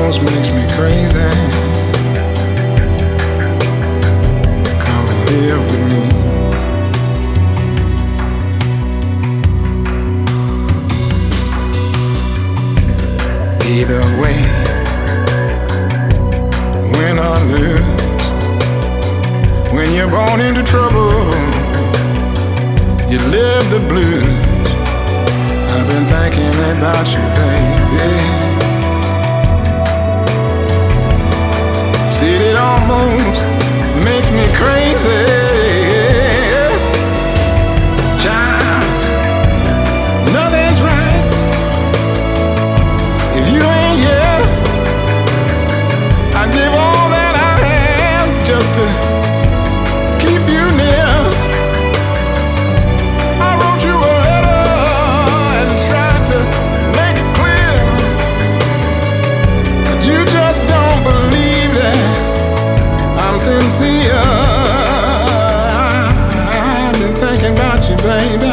almost makes me crazy. Come and live with me. Either way, win or lose, when you're born into trouble, you live the blues. I've been thinking about you, baby. See, it almost makes me crazy. Child, nothing's right if you ain't here. I'd give all that I have just to keep you near. I wrote you a letter and tried to make it clear, but you just don't believe that I'm sincere. I've been thinking about you, baby.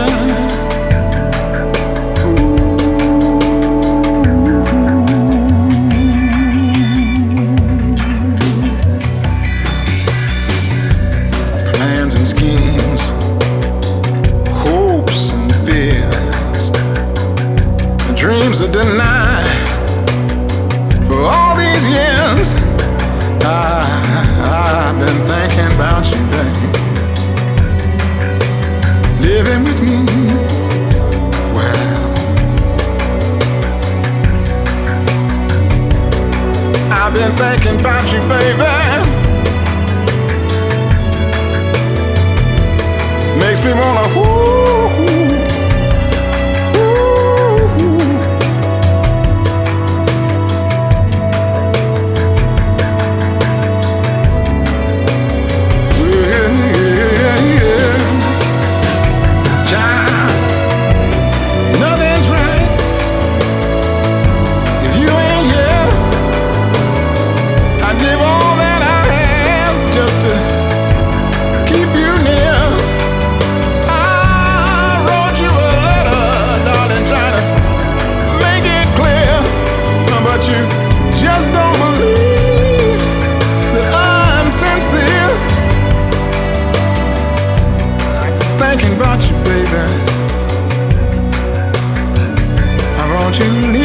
Plans and schemes, hopes and fears, dreams are denied for all these years. I've been thinking about you, babe. Living with me, well, I've been thinking about you, baby. Makes me wanna Child, nothing's right if you ain't here. I'd give all that I have just to keep you near. I wrote you a letter, darling, trying to make it clear, but you just don't believe that I'm sincere. I've been thinking about you, baby. I want you to